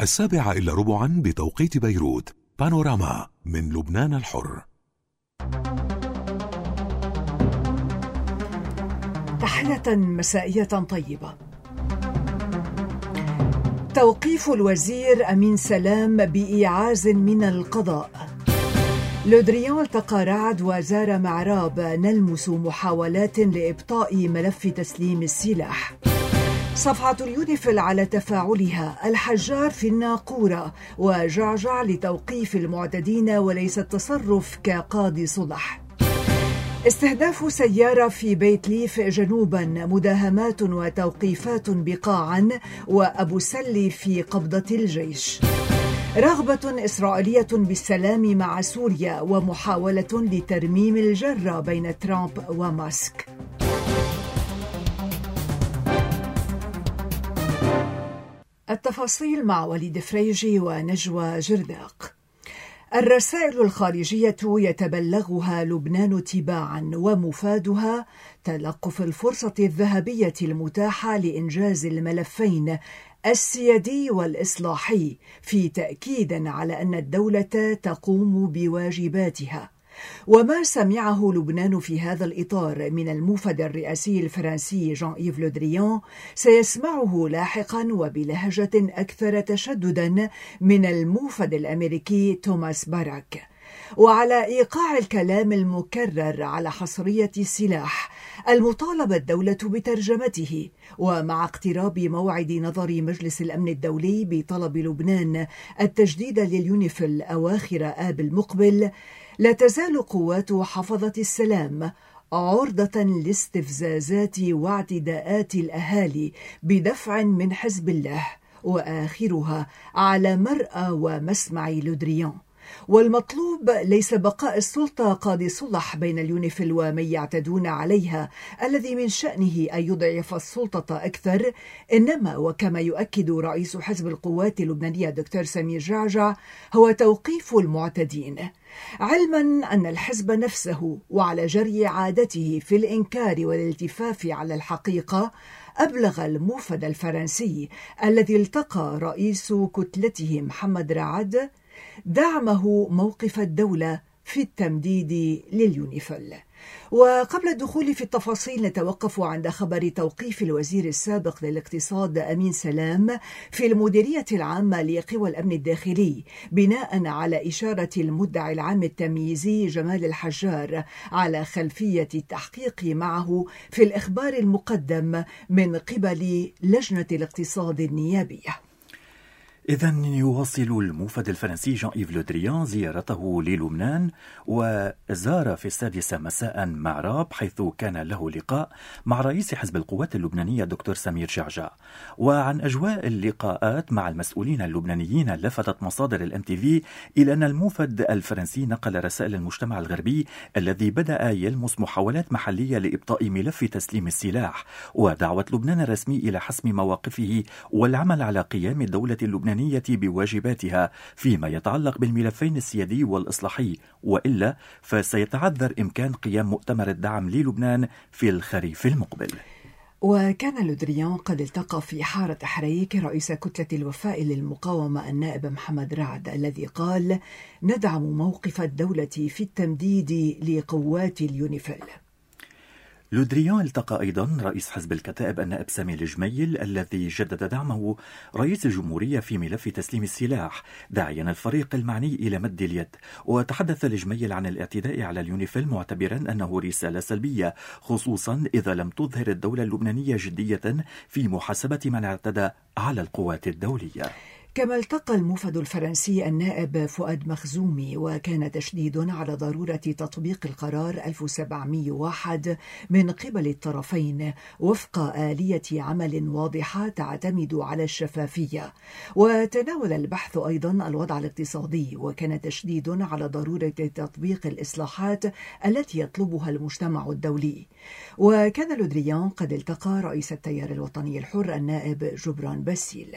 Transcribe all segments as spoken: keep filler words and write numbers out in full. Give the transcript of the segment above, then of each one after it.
السابعة إلا ربعا بتوقيت بيروت. بانوراما من لبنان الحر. تحية مسائية طيبة. توقيف الوزير أمين سلام بإيعاز من القضاء. لودريان التقى رعد وزار معراب نلمس محاولات لإبطاء ملف تسليم السلاح. صفحة اليونيفيل على تفاعلها. الحجار في الناقورة وجعجع لتوقيف المعتدين وليس التصرف كقاضي صلح. استهداف سيارة في بيت ليف جنوبا، مداهمات وتوقيفات بقاعا، وأبو سلي في قبضة الجيش. رغبة إسرائيلية بالسلام مع سوريا ومحاولة لترميم الجرة بين ترامب وماسك. التفاصيل مع وليد فريجي ونجوى جرداق. الرسائل الخارجية يتبلغها لبنان تباعا، ومفادها تلقف الفرصة الذهبية المتاحة لإنجاز الملفين السيادي والإصلاحي، في تأكيد على أن الدولة تقوم بواجباتها. وما سمعه لبنان في هذا الإطار من الموفد الرئاسي الفرنسي جان إيف لودريان سيسمعه لاحقا وبلهجة أكثر تشددا من الموفد الأمريكي توماس باراك. وعلى إيقاع الكلام المكرر على حصرية السلاح المطالبة الدولة بترجمته، ومع اقتراب موعد نظر مجلس الأمن الدولي بطلب لبنان التجديد لليونيفيل أواخر آب المقبل، لا تزال قوات حفظة السلام عرضة لاستفزازات واعتداءات الأهالي بدفع من حزب الله، وآخرها على مرأى ومسمع لودريان. والمطلوب ليس بقاء السلطة قاضي صلح بين اليونيفيل ومن يعتدون عليها الذي من شأنه أن يضعف السلطة أكثر، إنما وكما يؤكد رئيس حزب القوات اللبنانية دكتور سمير جعجع هو توقيف المعتدين، علما أن الحزب نفسه وعلى جري عادته في الإنكار والالتفاف على الحقيقة أبلغ الموفد الفرنسي الذي التقى رئيس كتلته محمد رعد دعمه موقف الدولة في التمديد لليونيفيل. وقبل الدخول في التفاصيل نتوقف عند خبر توقيف الوزير السابق للاقتصاد أمين سلام في المديرية العامة لقوى الأمن الداخلي، بناء على إشارة المدعي العام التمييزي جمال الحجار على خلفية التحقيق معه في الإخبار المقدم من قبل لجنة الاقتصاد النيابية. إذن يواصل الموفد الفرنسي جان إيف لودريان زيارته للبنان، وزار في السادسة مساء معراب حيث كان له لقاء مع رئيس حزب القوات اللبنانية دكتور سمير جعجع. وعن أجواء اللقاءات مع المسؤولين اللبنانيين لفتت مصادر الام تي في إلى أن الموفد الفرنسي نقل رسائل المجتمع الغربي الذي بدأ يلمس محاولات محلية لإبطاء ملف تسليم السلاح، ودعوة لبنان الرسمي إلى حسم مواقفه والعمل على قيام الدولة اللبنانية بواجباتها فيما يتعلق بالملفين السيادي والإصلاحي، وإلا فسيتعذر إمكان قيام مؤتمر الدعم للبنان في الخريف المقبل. وكان لودريان قد التقى في حارة حريك رئيس كتلة الوفاء للمقاومة النائب محمد رعد الذي قال: ندعم موقف الدولة في التمديد لقوات اليونيفيل. لودريان التقى أيضا رئيس حزب الكتائب النائب سامي الجميل الذي جدد دعمه رئيس الجمهورية في ملف تسليم السلاح، داعيا الفريق المعني إلى مد اليد. وتحدث الجميل عن الاعتداء على اليونيفيل معتبرا أنه رسالة سلبية، خصوصا إذا لم تظهر الدولة اللبنانية جدية في محاسبة من اعتدى على القوات الدولية. كما التقى الموفد الفرنسي النائب فؤاد مخزومي، وكان تشديد على ضرورة تطبيق القرار ألف وسبعمئة وواحد من قبل الطرفين وفق آلية عمل واضحة تعتمد على الشفافية. وتناول البحث أيضا الوضع الاقتصادي، وكان تشديد على ضرورة تطبيق الإصلاحات التي يطلبها المجتمع الدولي. وكان لودريان قد التقى رئيس التيار الوطني الحر النائب جبران باسيل.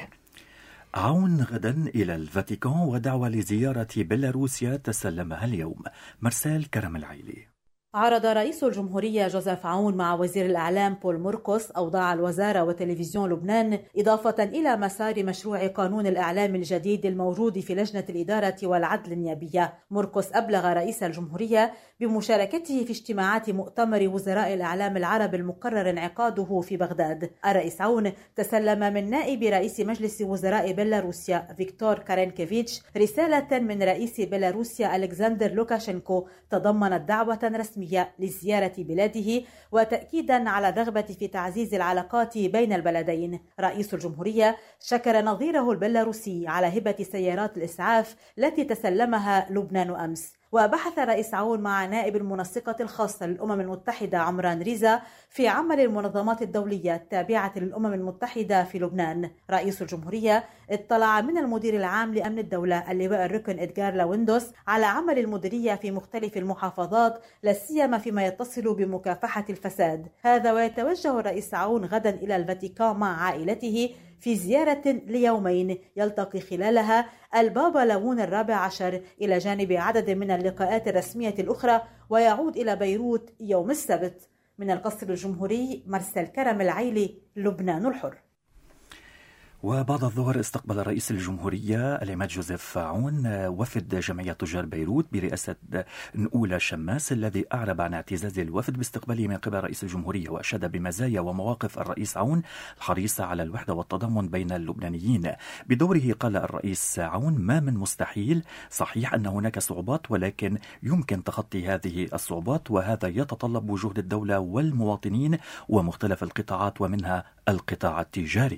عون غدا إلى الفاتيكان ودعوة لزيارة بيلاروسيا تسلمها اليوم. مرسال كرم العيلي. عرض رئيس الجمهورية جوزيف عون مع وزير الإعلام بول موركوس أوضاع الوزارة وتلفزيون لبنان، إضافة إلى مسار مشروع قانون الإعلام الجديد الموجود في لجنة الإدارة والعدل النيابية. موركوس أبلغ رئيس الجمهورية بمشاركته في اجتماعات مؤتمر وزراء الإعلام العرب المقرر انعقاده في بغداد. الرئيس عون تسلم من نائب رئيس مجلس وزراء بيلاروسيا فيكتور كارينكيفيتش رسالة من رئيس بيلاروسيا ألكسندر لوكاشينكو تضمنت دعوة رسمية لزيارة بلاده وتأكيدا على الرغبة في تعزيز العلاقات بين البلدين. رئيس الجمهورية شكر نظيره البيلاروسي على هبة سيارات الإسعاف التي تسلمها لبنان أمس. وبحث رئيس عون مع نائب المنسقة الخاصة للأمم المتحدة عمران ريزا في عمل المنظمات الدولية التابعة للأمم المتحدة في لبنان. رئيس الجمهورية اطلع من المدير العام لأمن الدولة اللواء الركن إدغار لاويندوس على عمل المديرية في مختلف المحافظات، لا سيما فيما يتصل بمكافحة الفساد. هذا ويتوجه الرئيس عون غدا إلى الفاتيكان مع عائلته في زيارة ليومين يلتقي خلالها البابا لاون الرابع عشر إلى جانب عدد من اللقاءات الرسمية الأخرى، ويعود إلى بيروت يوم السبت. من القصر الجمهوري مرسل كرم العيلي، لبنان الحر. وبعد الظهر استقبل رئيس الجمهورية العماد جوزيف عون وفد جمعية تجار بيروت برئاسة نقولة شماس، الذي أعرب عن اعتزاز الوفد باستقباله من قبل رئيس الجمهورية، وأشاد بمزايا ومواقف الرئيس عون الحريصة على الوحدة والتضامن بين اللبنانيين. بدوره قال الرئيس عون: ما من مستحيل، صحيح أن هناك صعوبات ولكن يمكن تخطي هذه الصعوبات، وهذا يتطلب جهد الدولة والمواطنين ومختلف القطاعات ومنها القطاع التجاري.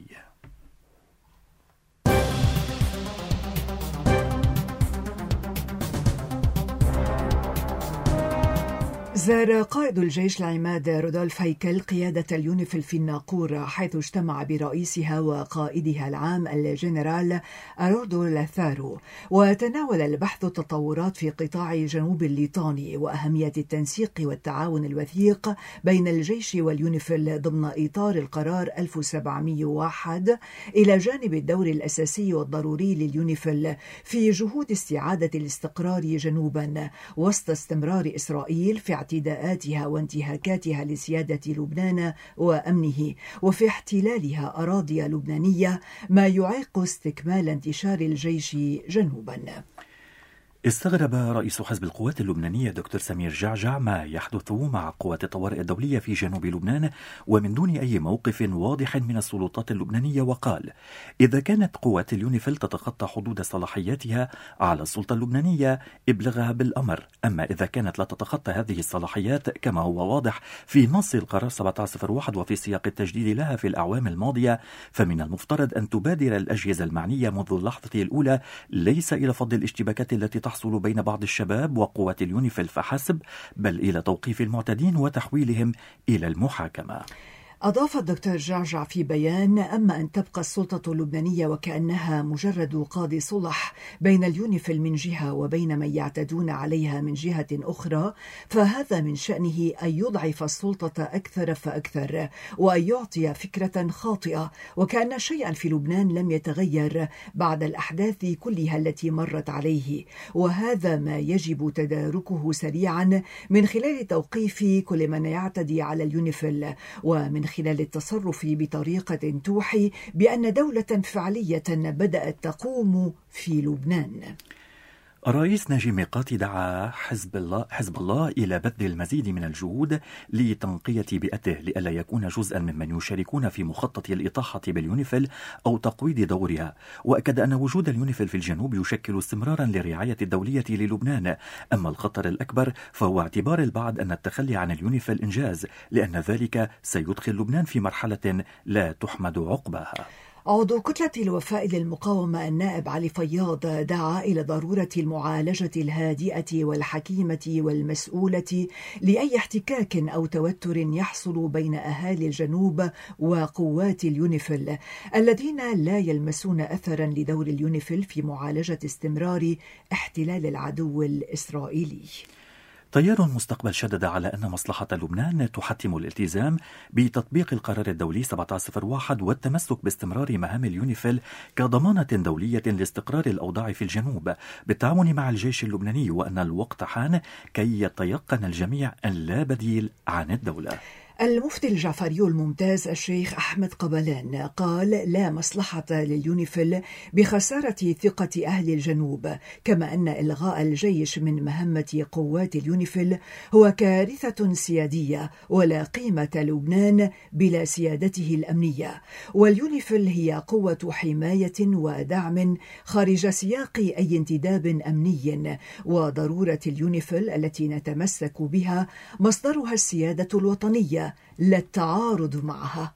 زار قائد الجيش العماد رودولف هيكل قيادة اليونيفيل في الناقور، حيث اجتمع برئيسها وقائدها العام الجنرال أروردو لاثارو، وتناول البحث التطورات في قطاع جنوب الليطاني وأهمية التنسيق والتعاون الوثيق بين الجيش واليونيفيل ضمن إطار القرار ألف وسبعمئة وواحد، إلى جانب الدور الأساسي والضروري لليونيفيل في جهود استعادة الاستقرار جنوبا وسط استمرار إسرائيل في اعتداءاتها وانتهاكاتها لسيادة لبنان وأمنه، وفي احتلالها أراضي لبنانية، ما يعيق استكمال انتشار الجيش جنوبا. استغرب رئيس حزب القوات اللبنانية دكتور سمير جعجع ما يحدث مع قوات الطوارئ الدولية في جنوب لبنان ومن دون أي موقف واضح من السلطات اللبنانية، وقال: إذا كانت قوات اليونيفيل تتخطى حدود صلاحياتها على السلطة اللبنانية ابلغها بالأمر، أما إذا كانت لا تتخطى هذه الصلاحيات كما هو واضح في نص القرار سبعة عشر صفر واحد وفي سياق التجديد لها في الأعوام الماضية، فمن المفترض أن تبادر الأجهزة المعنية منذ اللحظة الأولى ليس إلى فض الاشتباكات التي تحصل بين بعض الشباب وقوات اليونيفيل فحسب، بل إلى توقيف المعتدين وتحويلهم إلى المحاكمة. أضاف الدكتور جعجع في بيان: أما أن تبقى السلطة اللبنانية وكأنها مجرد قاضي صلح بين اليونيفيل من جهة وبين من يعتدون عليها من جهة أخرى، فهذا من شأنه أن يضعف السلطة أكثر فأكثر، وأن يعطي فكرة خاطئة، وكأن شيئا في لبنان لم يتغير بعد الأحداث كلها التي مرت عليه. وهذا ما يجب تداركه سريعا من خلال توقيف كل من يعتدي على اليونيفيل، ومن خلال التصرف بطريقة توحي بأن دولة فعلية بدأت تقوم في لبنان. الرئيس ناجي ميقاتي دعا حزب الله حزب الله إلى بذل المزيد من الجهود لتنقية بيئته لئلا يكون جزءا ممن يشاركون في مخطط الإطاحة باليونيفيل أو تقويض دورها، وأكد أن وجود اليونيفيل في الجنوب يشكل استمرارا للرعاية الدولية للبنان. أما الخطر الأكبر فهو اعتبار البعض أن التخلي عن اليونيفيل إنجاز، لأن ذلك سيدخل لبنان في مرحلة لا تحمد عقباها. عضو كتلة الوفاء للمقاومة النائب علي فياض دعا إلى ضرورة المعالجة الهادئة والحكيمة والمسؤولة لأي احتكاك أو توتر يحصل بين أهالي الجنوب وقوات اليونيفيل الذين لا يلمسون أثرا لدور اليونيفيل في معالجة استمرار احتلال العدو الإسرائيلي. تيار المستقبل شدد على أن مصلحة لبنان تحتم الالتزام بتطبيق القرار الدولي سبعة عشر صفر واحد والتمسك باستمرار مهام اليونيفيل كضمانة دولية لاستقرار الأوضاع في الجنوب بالتعاون مع الجيش اللبناني، وأن الوقت حان كي يتيقن الجميع أن لا بديل عن الدولة. المفتي الجعفري الممتاز الشيخ أحمد قبلان قال لا مصلحة لليونيفيل بخسارة ثقة أهل الجنوب، كما أن إلغاء الجيش من مهمة قوات اليونيفيل هو كارثة سيادية ولا قيمة لبنان بلا سيادته الأمنية، واليونيفيل هي قوة حماية ودعم خارج سياق أي انتداب أمني، وضرورة اليونيفيل التي نتمسك بها مصدرها السيادة الوطنية لا التعارض معها.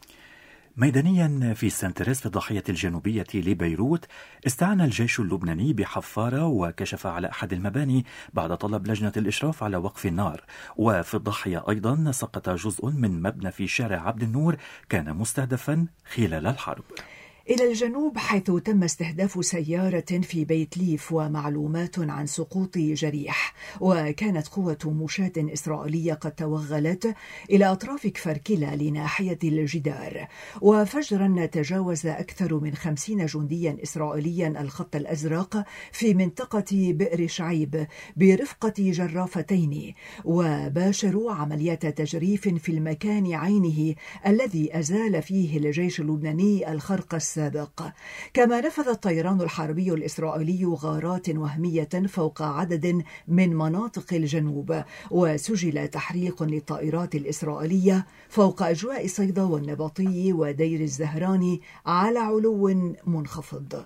ميدانيا في سنتريس في الضاحية الجنوبية لبيروت استعان الجيش اللبناني بحفارة وكشف على أحد المباني بعد طلب لجنة الإشراف على وقف النار. وفي الضاحية أيضا سقط جزء من مبنى في شارع عبد النور كان مستهدفا خلال الحرب. إلى الجنوب حيث تم استهداف سيارة في بيت ليف ومعلومات عن سقوط جريح، وكانت قوة مشاة إسرائيلية قد توغلت إلى أطراف كفركلة لناحية الجدار، وفجرا تجاوز أكثر من خمسين جنديا إسرائيليا الخط الأزرق في منطقة بئر شعيب برفقة جرافتين، وباشروا عملية تجريف في المكان عينه الذي أزال فيه الجيش اللبناني الخرق السابق. كما نفذ الطيران الحربي الإسرائيلي غارات وهمية فوق عدد من مناطق الجنوب، وسجل تحريق للطائرات الإسرائيلية فوق أجواء صيدا والنبطي ودير الزهراني على علو منخفض.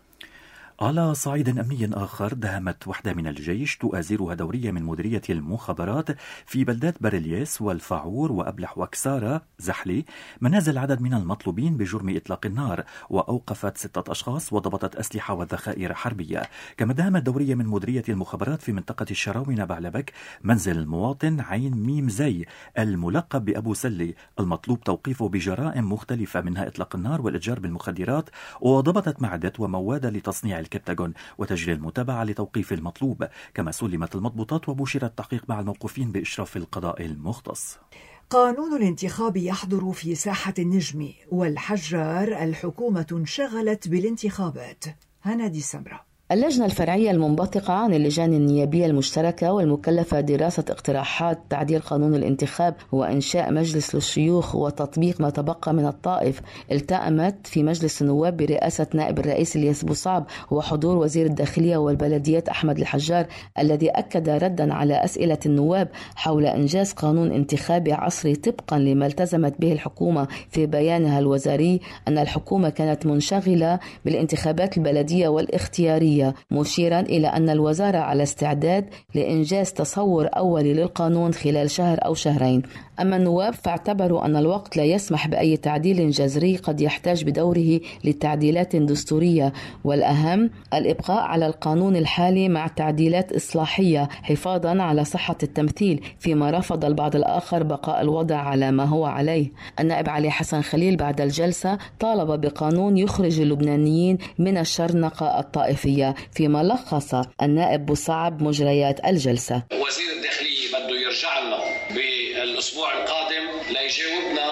على صعيد أمني آخر، دهمت وحدة من الجيش تؤازرها دورية من مديرية المخابرات في بلدات برلييس والفاعور وأبلح وكسارة زحلي منازل عدد من المطلوبين بجرم إطلاق النار، وأوقفت ستة أشخاص وضبطت أسلحة وذخائر حربية. كما دهمت دورية من مديرية المخابرات في منطقة الشراونة بعلبك منزل المواطن عين ميم زي الملقب بأبو سلي المطلوب توقيفه بجرائم مختلفة منها إطلاق النار والإتجار بالمخدرات، وضبطت معدات ومواد لتصنيع الكبتاغون وتجري المتابعة لتوقيف المطلوب. كما سلمت المضبوطات وبشر التحقيق مع الموقوفين بإشراف القضاء المختص. قانون الانتخاب يحضر في ساحة النجم، والحجار الحكومة انشغلت بالانتخابات. هنادي السمرة. اللجنة الفرعية المنبثقة عن اللجان النيابية المشتركة والمكلفة دراسة اقتراحات تعديل قانون الانتخاب وإنشاء مجلس للشيوخ وتطبيق ما تبقى من الطائف التأمت في مجلس النواب برئاسة نائب الرئيس الياس بوصعب وحضور وزير الداخلية والبلديات أحمد الحجار، الذي أكد ردا على أسئلة النواب حول إنجاز قانون انتخابي عصري طبقا لما التزمت به الحكومة في بيانها الوزاري أن الحكومة كانت منشغلة بالانتخابات البلدية والاختيارية، مشيرا إلى أن الوزارة على استعداد لإنجاز تصور أولي للقانون خلال شهر أو شهرين. أما النواب فاعتبروا أن الوقت لا يسمح بأي تعديل جذري قد يحتاج بدوره لتعديلات دستورية، والأهم الإبقاء على القانون الحالي مع تعديلات إصلاحية حفاظا على صحة التمثيل، فيما رفض البعض الآخر بقاء الوضع على ما هو عليه. النائب علي حسن خليل بعد الجلسة طالب بقانون يخرج اللبنانيين من الشرنقة الطائفية، فيما لخص النائب بوصعب مجريات الجلسة. وزير الداخلية بده يرجع لنا بالأسبوع القادم ليجاوبنا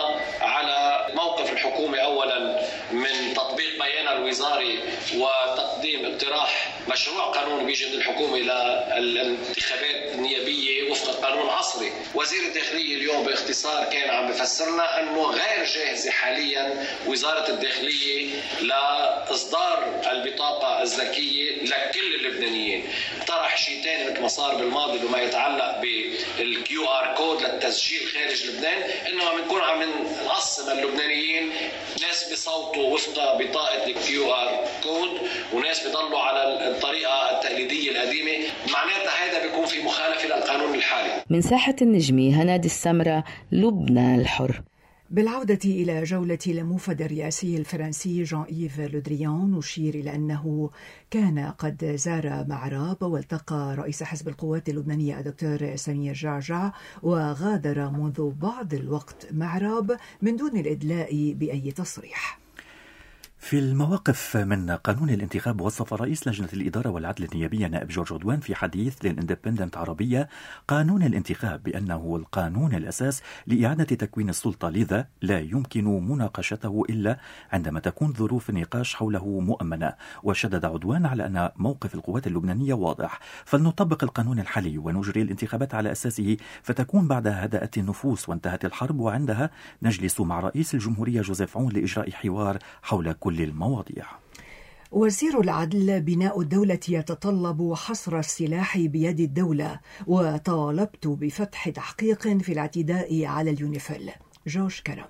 على موقف الحكومة أولا من تطبيق بيانها الوزاري وتقديم اقتراح مشروع قانون بيجي من الحكومة للانتخابات النيابية وفق القانون العصري. وزير الداخلية اليوم باختصار كان عم بفسرنا أنه غير جاهزة حاليا وزارة الداخلية لإصدار البطاقة الذكية لكل اللبنانيين. طرح شيء ثاني مثل ما صار بالماضي بما يتعلق بالكيو ار كود للتسجيل خارج لبنان، انما بنكون عم نقسم اللبنانيين ناس بصوتوا وفق بطاقة الكيو ار كود وناس بيضلوا على الطريقة التقليدية القديمة. معناتها هذا بيكون في مخالفة للقانون الحالي. من ساحة النجمي هنادي السمرة، لبنان الحر. بالعودة إلى جولة الموفد الرئاسي الفرنسي جان إيف لودريان، نشير إلى أنه كان قد زار معراب والتقى رئيس حزب القوات اللبنانية الدكتور سمير جعجع، وغادر منذ بعض الوقت معراب من دون الإدلاء بأي تصريح. في المواقف من قانون الانتخاب، وصف رئيس لجنة الإدارة والعدل النيابية نائب جورج عدوان في حديث للإندبندنت عربية قانون الانتخاب بأنه القانون الأساس لإعادة تكوين السلطة، لذا لا يمكن مناقشته إلا عندما تكون ظروف النقاش حوله مؤمنة. وشدد عدوان على أن موقف القوات اللبنانية واضح، فلنطبق القانون الحالي ونجري الانتخابات على أساسه، فتكون بعدها هدأت النفوس وانتهت الحرب، وعندها نجلس مع رئيس الجمهورية جوزيف عون لإجراء حوار حول كل المواضيع. وزير العدل: بناء الدولة يتطلب حصر السلاح بيد الدولة، وطالبت بفتح تحقيق في الاعتداء على اليونيفيل. جورج كرم.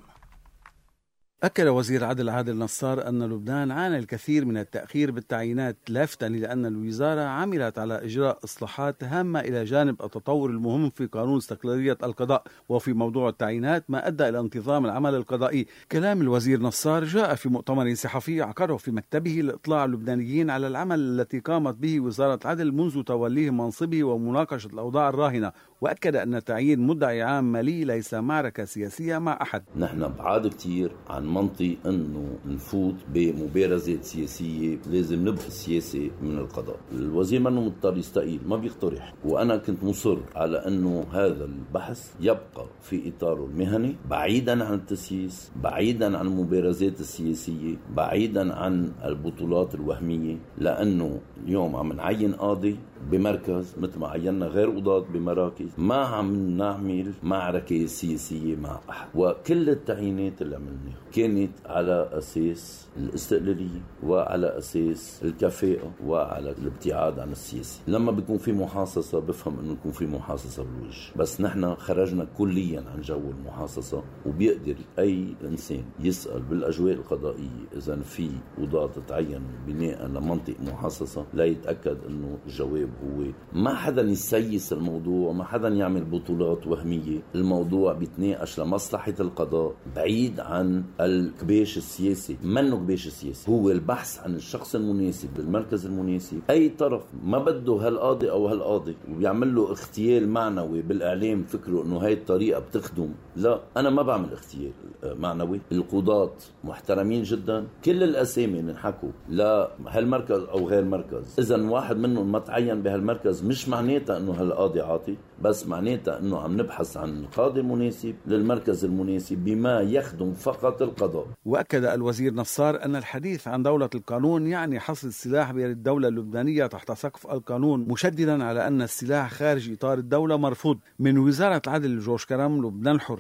أكد وزير العدل عادل نصار أن لبنان عانى الكثير من التأخير بالتعيينات، لافتا إلى أن الوزارة عملت على إجراء إصلاحات هامة إلى جانب التطور المهم في قانون استقلالية القضاء وفي موضوع التعيينات، ما أدى إلى انتظام العمل القضائي. كلام الوزير نصار جاء في مؤتمر صحفي عقده في مكتبه لإطلاع اللبنانيين على العمل التي قامت به وزارة العدل منذ توليه منصبه ومناقشة الأوضاع الراهنة، وأكد أن تعيين مدعي عام مالي ليس معركة سياسية مع أحد. نحن بعاد كتير عن منطق أنه نفوت بمبارزات سياسية، لازم نبقى السياسة من القضاء. الوزير منه مضطر يستقيل، ما بيقترح، وأنا كنت مصر على أنه هذا البحث يبقى في إطاره المهني، بعيدا عن التسييس، بعيدا عن المبارزات السياسية، بعيدا عن البطولات الوهمية، لأنه اليوم عم نعين قاضي بمركز مثل ما عينا غير قضاة بمراكز، ما عم نعمل معركة سياسية مع أحد. وكل التعيينات اللي عملناها كانت على أساس الاستقلالية وعلى أساس الكفاءة وعلى الابتعاد عن السياسي. لما بيكون في محاصصة بفهم أنه يكون في محاصصة بالوجه، بس نحن خرجنا كليا عن جو المحاصصة، وبيقدر أي إنسان يسأل بالأجواء القضائية إذا في قضاة تعين بناء لمنطق محاصصة، لا يتأكد أنه الجواب هو ما حدا يسيس الموضوع، ما حدا يعمل بطولات وهمية. الموضوع بيتناقش لمصلحة القضاء بعيد عن الكباش السياسي. منه كباش السياسي، هو البحث عن الشخص المناسب بالمركز المناسب. أي طرف ما بده هالقاضي أو هالقاضي وبيعمل له اغتيال معنوي بالإعلام فكره أنه هاي الطريقة بتخدم، لا، أنا ما بعمل اغتيال معنوي. القضاة محترمين جدا، كل الأسامي نحكوا لا هالمركز أو غير مركز، إذا واحد منهم ما تعين بهالمركز مش معناتها أنه هالقاضي عاطي، بس معناتها أنه عم نبحث عن قاضي مناسب للمركز المناسب بما يخدم فقط القضاء. وأكد الوزير نصار أن الحديث عن دولة القانون يعني حصر السلاح بيد الدولة اللبنانية تحت سقف القانون، مشددا على أن السلاح خارج إطار الدولة مرفوض. من وزارة العدل جورج كرم، لبنان الحر.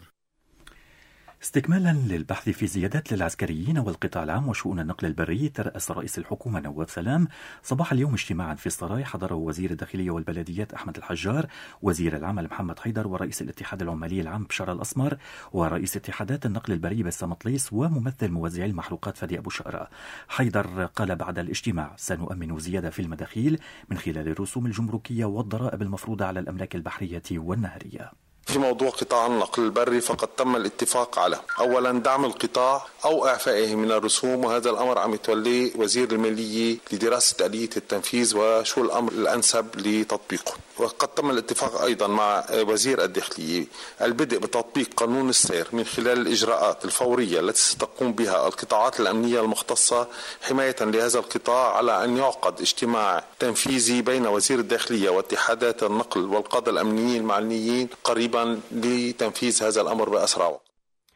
استكمالا للبحث في زيادات للعسكريين والقطاع العام وشؤون النقل البري، ترأس رئيس الحكومة نواف سلام صباح اليوم اجتماعا في السراي حضره وزير الداخلية والبلديات أحمد الحجار، وزير العمل محمد حيدر، ورئيس الاتحاد العمالي العام بشار الأسمر، ورئيس اتحادات النقل البري بسام مطليس، وممثل موزعي المحروقات فادي أبو شقرة. حيدر قال بعد الاجتماع: سنؤمن زيادة في المداخيل من خلال الرسوم الجمركية والضرائب المفروضة على الأملاك البحرية والنهرية. في موضوع قطاع النقل البري فقد تم الاتفاق على أولا دعم القطاع أو إعفائه من الرسوم، وهذا الأمر عم يتوليه وزير المالية لدراسة آلية التنفيذ وشو الأمر الأنسب لتطبيقه. وقد تم الاتفاق أيضا مع وزير الداخلية البدء بتطبيق قانون السير من خلال الإجراءات الفورية التي ستقوم بها القطاعات الأمنية المختصة حماية لهذا القطاع، على أن يعقد اجتماع تنفيذي بين وزير الداخلية واتحادات النقل والقادة الأمنيين المعنيين قريبا لتنفيذ هذا الأمر بأسرع وقت.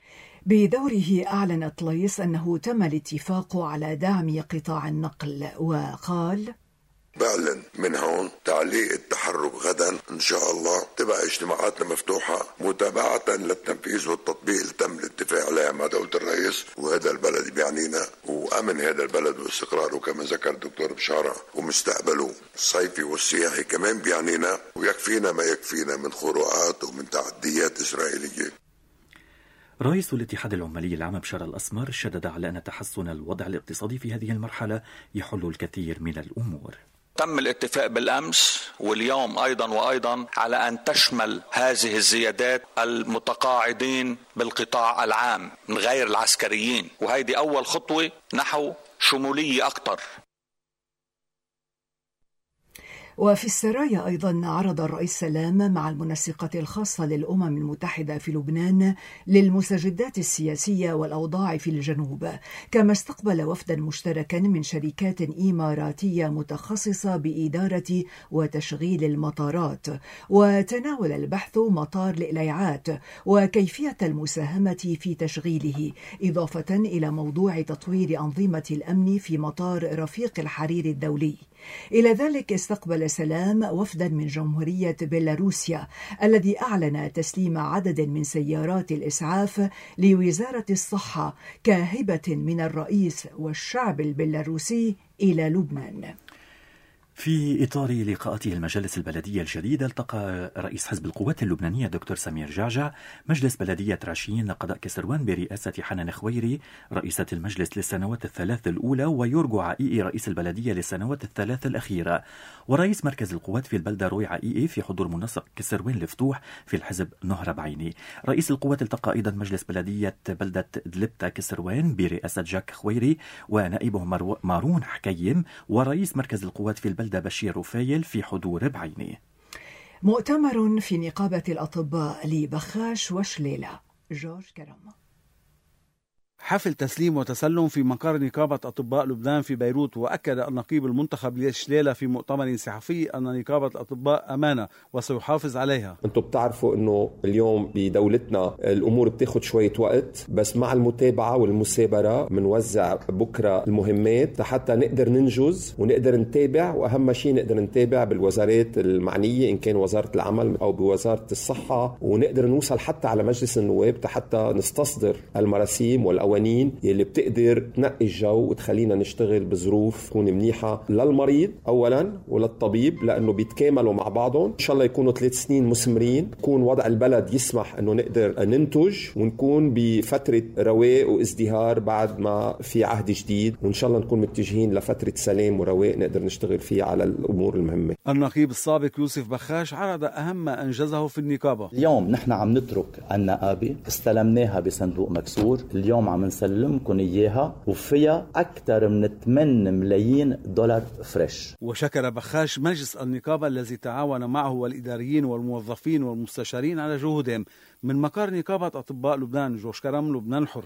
بدوره أعلن طليس أنه تم الاتفاق على دعم قطاع النقل، وقال: بعلن من هون تعليق التحرك غدا إن شاء الله. تبقى اجتماعاتنا مفتوحة متابعة للتنفيذ والتطبيق اللي تم الاتفاق عليه مع دولة الرئيس، وهذا البلد بيعنينا وأمن هذا البلد واستقراره كما ذكر الدكتور بشارة، ومستقبله الصيفي والسياحي كمان بيعنينا، ويكفينا ما يكفينا من خروقات ومن تعديات إسرائيلية. رئيس الاتحاد العمالي العام بشار الأسمر شدد على أن تحسن الوضع الاقتصادي في هذه المرحلة يحل الكثير من الأمور. تم الاتفاق بالأمس واليوم أيضا وأيضا على أن تشمل هذه الزيادات المتقاعدين بالقطاع العام من غير العسكريين، وهذه أول خطوة نحو شمولية أكثر. وفي السرايا أيضا عرض الرئيس سلام مع المنسقة الخاصة للأمم المتحدة في لبنان للمستجدات السياسية والأوضاع في الجنوب، كما استقبل وفدا مشتركا من شركات إماراتية متخصصة بإدارة وتشغيل المطارات، وتناول البحث مطار الإليعات وكيفية المساهمة في تشغيله، إضافة إلى موضوع تطوير أنظمة الأمن في مطار رفيق الحرير الدولي. إلى ذلك استقبل سلام وفدا من جمهورية بيلاروسيا الذي أعلن تسليم عدد من سيارات الإسعاف لوزارة الصحة كهبة من الرئيس والشعب البيلاروسي إلى لبنان. في إطار لقاءاته المجالس البلدية الجديدة، التقى رئيس حزب القوات اللبنانية دكتور سمير جعجع مجلس بلدية راشين لقضاء كسروان برئاسة حنان خويري رئيسة المجلس للسنوات الثلاث الأولى، ويورجو عائيئي رئيس البلدية للسنوات الثلاث الأخيرة، ورئيس مركز القوات في البلدة روي عائيئي في حضور منسق كسروان الفتوح في الحزب نهر بعيني. رئيس القوات التقى أيضا مجلس بلدية بلدة دلبتا كسروان برئاسة جاك خويري ونائبه مارون حكيم، ورئيس مركز القوات في البلدة بشير رفايل في حضور بعينه. مؤتمر في نقابة الأطباء لبخاش وشليلة. جورج كرم. حفل تسليم وتسلم في مقر نقابة أطباء لبنان في بيروت. وأكد النقيب المنتخب لشليلة في مؤتمر صحفي أن نقابة الأطباء أمانة وسيحافظ عليها. أنتم بتعرفوا أنه اليوم بدولتنا الأمور بتاخد شوية وقت، بس مع المتابعة والمثابرة منوزع بكرة المهمات حتى نقدر ننجز ونقدر نتابع، وأهم شيء نقدر نتابع بالوزارات المعنية إن كان وزارة العمل أو بوزارة الصحة، ونقدر نوصل حتى على مجلس النواب حتى نستصدر المراسيم والأوانين يلي بتقدر تنقي الجو وتخلينا نشتغل بظروف تكون منيحة للمريض أولا وللطبيب، لأنه بيتكاملوا مع بعضهم. إن شاء الله يكونوا ثلاث سنين مثمرين، يكون وضع البلد يسمح أنه نقدر ننتج ونكون بفترة رواق وازدهار بعد ما في عهد جديد، وإن شاء الله نكون متجهين لفترة سلام ورواق نقدر نشتغل فيه على الأمور المهمة. النقيب السابق يوسف بخاش عرض أهم ما أنجزه في النقابة. اليوم نحن عم نترك النقابة استلمناها بصندوق مكسور، اليوم عم نسلمكم إياها وفيها أكثر من ثمانية ملايين دولار فريش. وشكر بخاش مجلس النقابة الذي تعاون معه والإداريين والموظفين والمستشارين على جهودهم. من مقر نقابة أطباء لبنان، جورج كرم، لبنان الحر.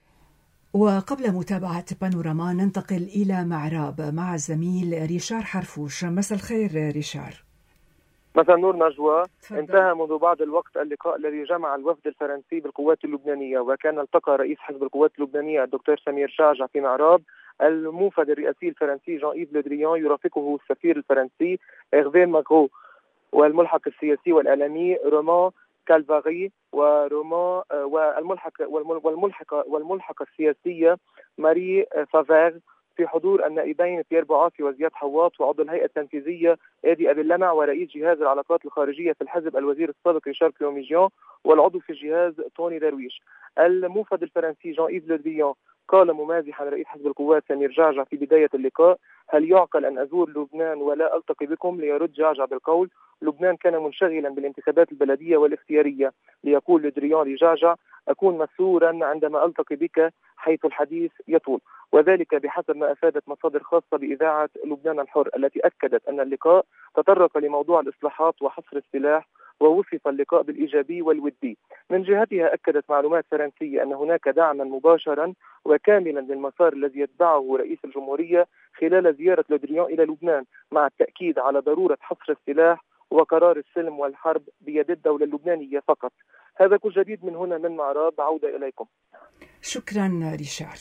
وقبل متابعة بانوراما ننتقل إلى معراب مع الزميل ريشار حرفوش. مساء الخير ريشار. مساء النور نجوى. انتهى منذ بعض الوقت اللقاء الذي جمع الوفد الفرنسي بالقوات اللبنانية، وكان التقى رئيس حزب القوات اللبنانية الدكتور سمير جعجع في معراب الموفد الرئاسي الفرنسي جان إيف لودريان، يرافقه السفير الفرنسي إغفي ماغرو والملحق السياسي والإعلامي رومان كالفاري ورومان والملحق والملحقة والملحقة السياسية ماري فافير، في حضور النائبين بيير بوعافي وزياد حواط، وعضو الهيئة التنفيذية آدي أبي اللمع، ورئيس جهاز العلاقات الخارجية في الحزب الوزير السابق ريشار كلوميجيان، والعضو في الجهاز توني درويش. الموفد الفرنسي جان إيف لودريان قال ممازحا رئيس حزب القوات سمير جعجع في بداية اللقاء: هل يعقل أن أزور لبنان ولا ألتقي بكم؟ ليرد جعجع بالقول: لبنان كان منشغلا بالانتخابات البلدية والاختيارية. ليقول لودريان لجعجع: أكون مسرورا عندما ألتقي بك حيث الحديث يطول. وذلك بحسب ما أفادت مصادر خاصة بإذاعة لبنان الحر، التي أكدت أن اللقاء تطرق لموضوع الإصلاحات وحصر السلاح، ووصف اللقاء بالإيجابي والودي. من جهتها أكدت معلومات فرنسية أن هناك دعما مباشرا وكاملا للمسار الذي يتبعه رئيس الجمهورية خلال زيارة لودريان إلى لبنان، مع التأكيد على ضرورة حصر السلاح وقرار السلم والحرب بيد الدولة اللبنانية فقط. هذا كل جديد من هنا من معراب، عودة إليكم. شكرا ريشار.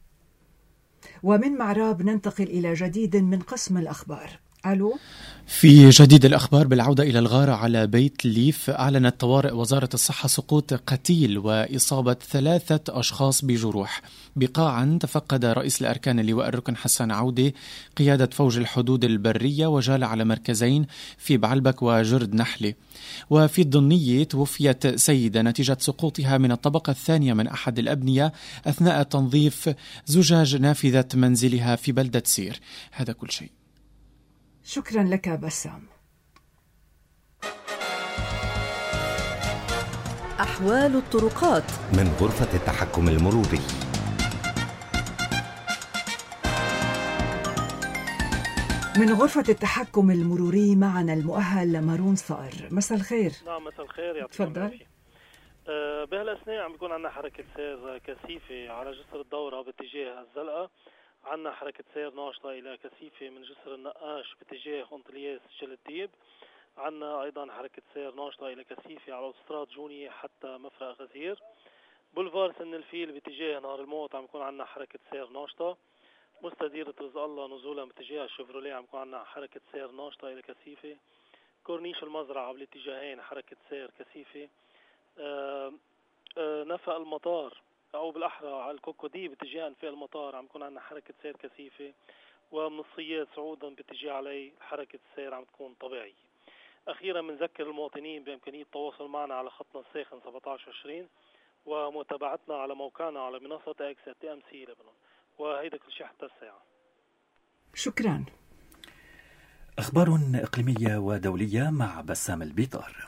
ومن معراب ننتقل إلى جديد من قسم الأخبار. ألو. في جديد الأخبار بالعودة إلى الغارة على بيت ليف، أعلنت طوارئ وزارة الصحة سقوط قتيل وإصابة ثلاثة أشخاص بجروح. بقاعا تفقد رئيس الأركان اللواء الركن حسن عودة قيادة فوج الحدود البرية وجال على مركزين في بعلبك وجرد نحلة. وفي الضنية توفيت سيدة نتيجة سقوطها من الطبقة الثانية من أحد الأبنية أثناء تنظيف زجاج نافذة منزلها في بلدة سير. هذا كل شيء. شكرا لك بسام. أحوال الطرقات من غرفة التحكم المروري. من غرفة التحكم المروري معنا المؤهل مارون صقر. مساء الخير. نعم مساء الخير. يعطيكم العافية. أه بهالأثناء عم يكون عندنا حركة سير كثيفة على جسر الدورة باتجاه الزلقة، عندنا حركة سير ناشطة إلى كثيفة من جسر النقاش باتجاه أنطلياس جلديب، عندنا أيضا حركة سير ناشطة إلى كثيفة على أوتوستراد جونية حتى مفرق غزير. بولفار سن الفيل باتجاه نهر الموت عم يكون عندنا حركة سير ناشطة. مستديرة رزق الله نزولا باتجاه الشيفروليه عم يكون عندنا حركة سير ناشطة إلى كثيفة. كورنيش المزرعة بالاتجاهين حركة سير كثيفة. آه آه نفق المطار أو بالأحرى على الكوكودي باتجاه أنفاق المطار عم يكون عندنا حركة سير كثيفة، ومن الصياد صعودا باتجاه علي حركة السير عم تكون طبيعية. أخيرا بنذكر المواطنين بإمكانية التواصل معنا على خطنا الساخن سبعة عشر عشرين ومتابعتنا على موقعنا على منصة اكس تي ام سي لبنان. وهيدا كل شيء حتى الساعة. شكرا. أخبار إقليمية ودولية مع بسام البيطار.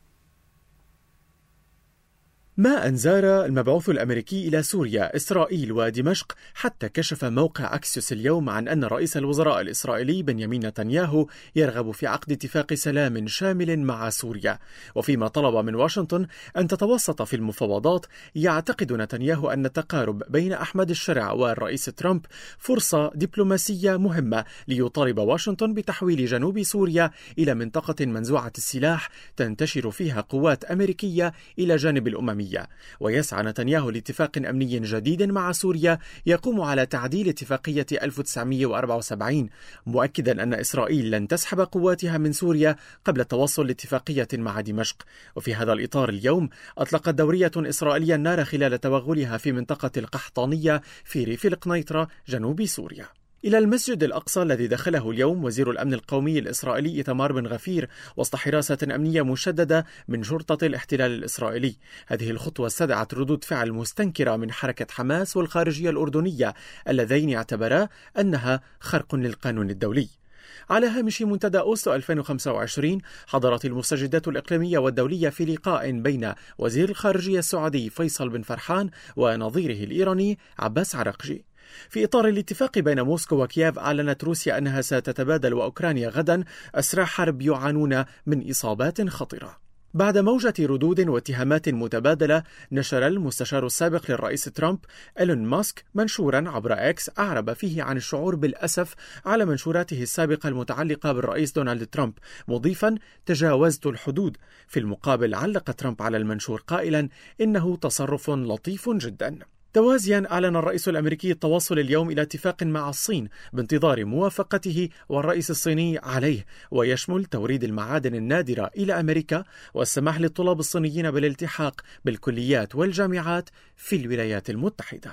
ما أن زار المبعوث الأمريكي إلى سوريا، إسرائيل ودمشق، حتى كشف موقع أكسيوس اليوم عن أن رئيس الوزراء الإسرائيلي بنيامين نتنياهو يرغب في عقد اتفاق سلام شامل مع سوريا. وفيما طلب من واشنطن أن تتوسط في المفاوضات، يعتقد نتنياهو أن التقارب بين أحمد الشرع والرئيس ترامب فرصة دبلوماسية مهمة ليطالب واشنطن بتحويل جنوب سوريا إلى منطقة منزوعة السلاح تنتشر فيها قوات أمريكية إلى جانب الأممية. ويسعى نتنياهو لاتفاق أمني جديد مع سوريا يقوم على تعديل اتفاقية ألف وتسعمئة وأربعة وسبعين، مؤكدا أن إسرائيل لن تسحب قواتها من سوريا قبل التوصل لاتفاقية مع دمشق. وفي هذا الإطار اليوم أطلقت دورية إسرائيلية النار خلال توغلها في منطقة القحطانية في ريف القنيطرة جنوب سوريا. إلى المسجد الأقصى الذي دخله اليوم وزير الأمن القومي الإسرائيلي إيتمار بن غفير وسط حراسة أمنية مشددة من شرطة الاحتلال الإسرائيلي. هذه الخطوة استدعت ردود فعل مستنكرة من حركة حماس والخارجية الأردنية اللذين اعتبرا أنها خرق للقانون الدولي. على هامش منتدى أوسلو ألفين وخمسة وعشرين حضرت المستجدات الإقليمية والدولية في لقاء بين وزير الخارجية السعودي فيصل بن فرحان ونظيره الإيراني عباس عراقجي. في إطار الاتفاق بين موسكو وكييف، أعلنت روسيا أنها ستتبادل وأوكرانيا غدا أسرى حرب يعانون من إصابات خطيرة. بعد موجة ردود واتهامات متبادلة، نشر المستشار السابق للرئيس ترامب إيلون ماسك منشورا عبر إكس أعرب فيه عن الشعور بالأسف على منشوراته السابقة المتعلقة بالرئيس دونالد ترامب، مضيفا تجاوزت الحدود. في المقابل علق ترامب على المنشور قائلا إنه تصرف لطيف جدا. توازيا أعلن الرئيس الأمريكي التوصل اليوم إلى اتفاق مع الصين بانتظار موافقته والرئيس الصيني عليه، ويشمل توريد المعادن النادرة إلى أمريكا والسماح للطلاب الصينيين بالالتحاق بالكليات والجامعات في الولايات المتحدة.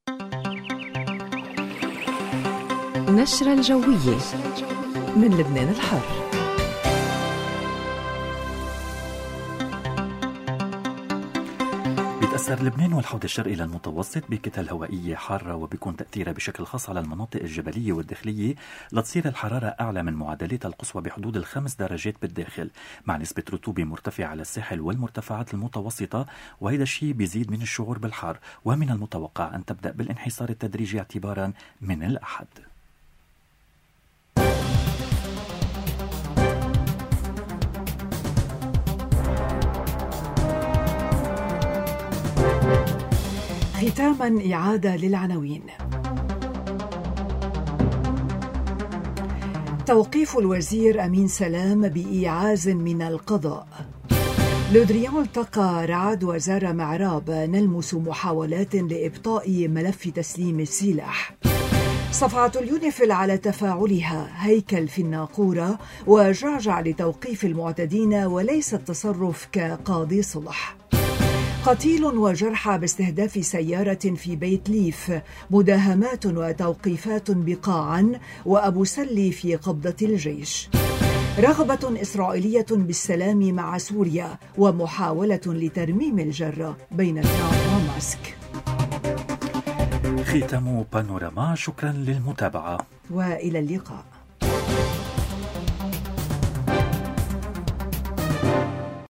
نشرة الجوية من لبنان الحر. بيتأثر لبنان والحوض الشرقي للمتوسط بكتل هوائية حارة، وبيكون تأثيرها بشكل خاص على المناطق الجبلية والداخلية لتصير الحرارة أعلى من معدلاتها القصوى بحدود الخمس درجات بالداخل، مع نسبة رطوبة مرتفعة على الساحل والمرتفعات المتوسطة، وهذا الشيء بيزيد من الشعور بالحر، ومن المتوقع أن تبدأ بالانحسار التدريجي اعتبارا من الأحد. ختاما إعادة للعناوين. توقيف الوزير أمين سلام بإيعاز من القضاء. لودريان التقى رعد وزار معراب نلمس محاولات لإبطاء ملف تسليم السلاح. صفعة اليونيفيل على تفاعلها، هيكل في الناقورة وجعجع لتوقيف المعتدين وليس التصرف كقاضي صلح. قتيل وجرحى باستهداف سيارة في بيت ليف، مداهمات وتوقيفات بقاعا، وأبو سلي في قبضة الجيش. رغبة إسرائيلية بالسلام مع سوريا ومحاولة لترميم الجرة بين ترامب وماسك. ختام بانوراما، شكرا للمتابعة وإلى اللقاء.